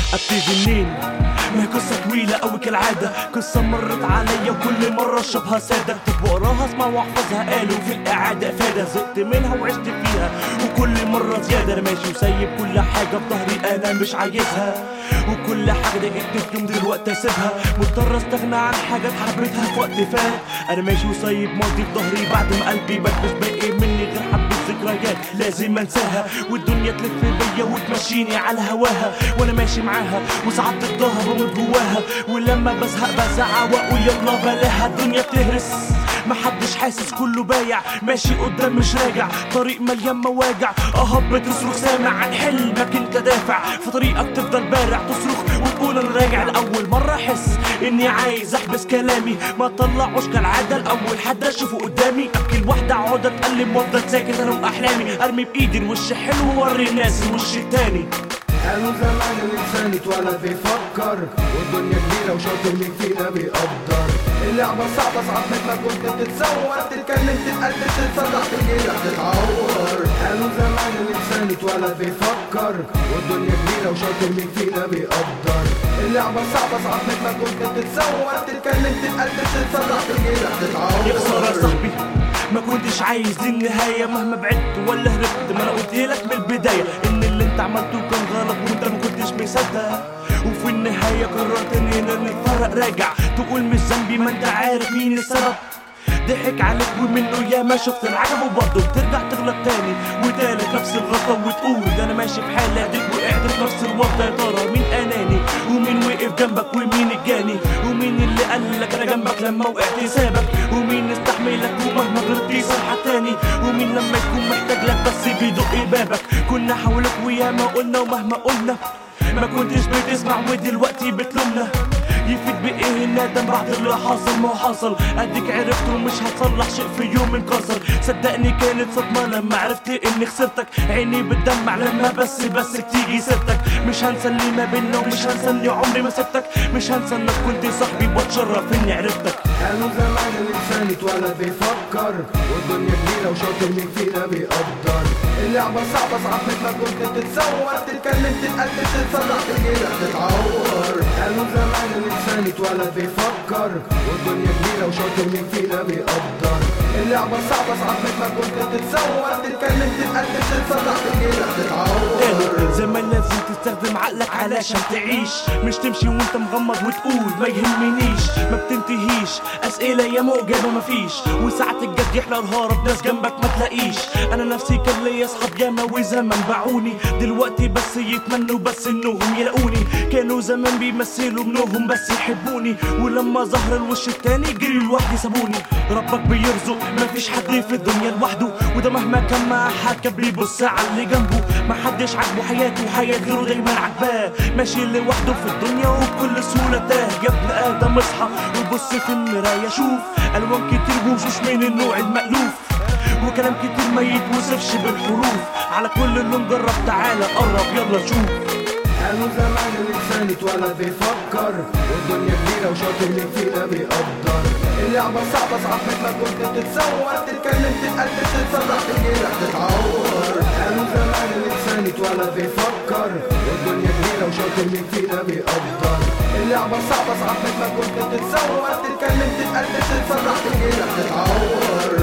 ابتدي منين؟ ما هي قصة طويلة أوي كالعادة، قصة مرت عليا وكل مرة اشربها سادة، اكتب وراها اسمع واحفظها قالوا في الإعادة إفادة، زهقت منها وعشت فيها وكل مرة زيادة. أنا ماشي وسايب كل حاجة في ظهري أنا مش عايزها، وكل حاجة ضايقتني في يوم دلوقتي أسيبها، مضطر أستغنى عن حاجات حبيتها في وقت فات. أنا ماشي وسايب ماضي في ظهري بعد ما قلبي مات، مش باقي مني غير حبة ذكريات لازم أنساها، والدنيا تلف بيا وتمشيني على هواها، وأنا ماشي معاها وساعات ضدها بموت جواها، ولما بزهق بزعق وأقول يلا بلاها. الدنيا بتهرس محدش حاسس كله بايع، ماشي قدام مش راجع، طريق مليان مواجع، بتصرخ سامع عن حلمك انت دافع، في طريقك تفضل بارع تصرخ وتقول انا راجع. لأول مرة احس اني عايز احبس كلامي، ما طلعوش كالعادة لأول حد اشوفه قدامي، ابكي لوحدي اقعد اتألم وافضل ساكت انا واحلامي، ارمي بايدي الوش حلو ووري الناس الوش التاني. قالوا زمان الإنسان اتولد بيفكر، والدنيا كبيرة وشاطر مين فينا بيقدر، اللعبة صعبة ساعات مثل ما كنت بتتصور، تتكلم تتقلب تتصرح تجيلك تتعور. قالوا زمان الإنسان اتولد بيفكر، والدنيا كبيرة وشاطر مين فينا بيقدر، اللعبة صعبة ساعات مثل ما كنت بتتصور، تتكلم تتقلب تتصرح تجيلك تتعور. يا خسارة صاحبي ما كنتش عايز دي النهاية، مهما بعدت ولا هربت ما انا قلتلك من البداية ان اللي انت عملته كان غلط وانت ما كنتش مصدق، وفي النهاية قررت اننا نتفرق راجع، تقول مش ذنبي ما انت عارف مين السبب، ضحك عليك ومنه يا ما شفت العجب، وبرضه بترجع تغلط تاني وتالت نفس الغلطة، وتقول ده انا ماشي بحالي اديك وقعت في نفس الورطة. يا ترى مين اناني ومين وقف جنبك ومين الجاني، ومين اللي قالك انا جنبك لما وقعت سابك، ومين استحملك ومهما غلطت يصلحك تاني، ومين لما يكون محتاج لك بس بيدق بابك. كنا حولك وياما قلنا ومهما قلنا ما كنتش بتسمع ودلوقتي بتلومنا، يفيد بايه الندم بعد اللي حاصل؟ ما حصل اديك عرفت ومش هتصلح شيء في يوم انكسر، صدقني كانت صدمة لما عرفت اني خسرتك، عيني بتدمع لما بس تيجي سيرتك، مش هنسى اللي ما بينا ومش هنسى اني عمري ما سبتك، مش هنسى انك كنت صاحبي واتشرف اني عرفتك. قالوا زمان الإنسان اتولد بيفكر، والدنيا كبيرة وشاطر مين فينا بيقدر، اللعبة صعبة ساعات مثل ما كنت بتتصور، تتكلم تتقلب تتصرح تجيلك تتعور. قالوا زمان الإنسان اتولد بيفكر، والدنيا كبيرة وشاطر مين فينا بيقدر، اللعبة صعبة ساعات مثل ما كنت بتتصور، تتكلم تتقلب تتصرح تجيلك تتعور. زمان لازم تستخدم عقلك علشان تعيش، مش تمشي وانت مغمض وتقول ما يهمنيش، ما بتنتهيش اسئله يا موجبه مفيش، وساعات الجد يحلى الهرب ناس جنبك ما تلاقيش. انا نفسي كان ليا اصحاب ياما وزمان باعوني، دلوقتي بس يتمنوا بس انهم يلاقوني، كانوا زمان بيمثلوا منهم بس يحبوني، ولما ظهر الوش التاني جري لوحدي سابوني. ربك بيرزق مفيش حد في الدنيا لوحده، وده مهما كان مع حد كان بيبص على اللي جنبه، محدش عاجبه حياته وحياة غيره دايما عجباه، ماشي لوحده في الدنيا وبكل سهولة تاه. يا ابن ادم اصحى وبص في المراية شوف، الوان كتير وشوش من النوع المألوف، وكلام كتير ما يتوصفش بالحروف، على كل لون جرب تعالى قرب يلا شوف. قالوا زمان الإنسان اتولد بيفكر، والدنيا كبيرة وشاطر مين فينا بيقدر، اللعبة صعبة ساعات مثل ما كنت بتتصور، تتكلم تتقلب تتصرح تجيلك تتعور. قالوا زمان الإنسان اتولد بيفكر، والدنيا كبيرة وشاطر مين فينا بيقدر، اللعبة صعبة ساعات مثل ما كنت بتتصور، تتكلم تتقلب تتصرح تجيلك تتعور.